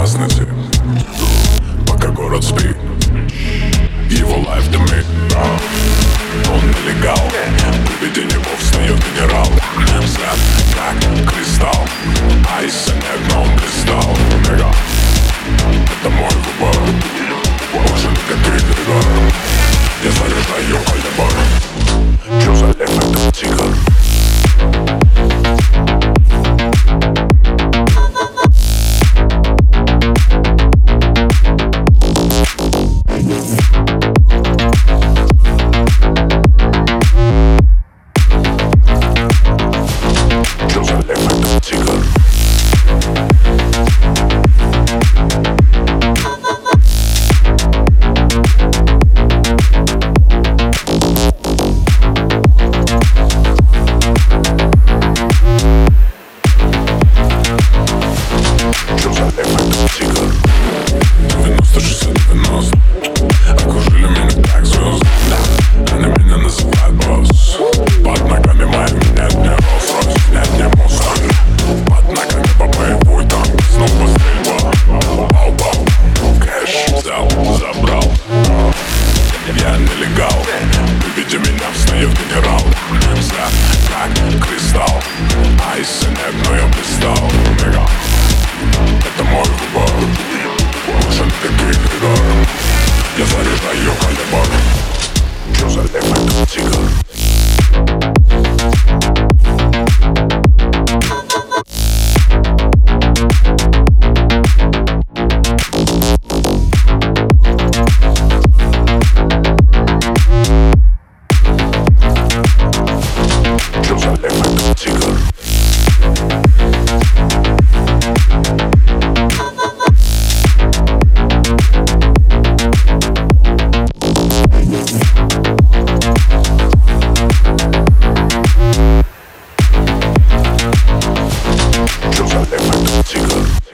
опасности, пока город спит. Его лайф дымит, он нелегал. При виде него встает генерал. Взгляд как кристалл, айса нет, но он блистал. Мега, это мой выбор, больше никаких игр. Я заряжаю алибар. Чё за лев, это тигр? Окружили меня как звезды, они меня называют босс. Под ногами моими нет ни Rolls-Royce, нет ни Mustang. Под ногами по боевой танк, снова стрельба. Бау-бау, кэш взял, забрал. Я нелегал, при виде меня встает генерал. Взгляд как кристалл, айса нет, но я блистал. Мега, это мой выбор, больше никаких игр. Я заряжаю калибр. Чё за лев, это тигр? Чё за лев, это тигр? Чё за лев, это тигр?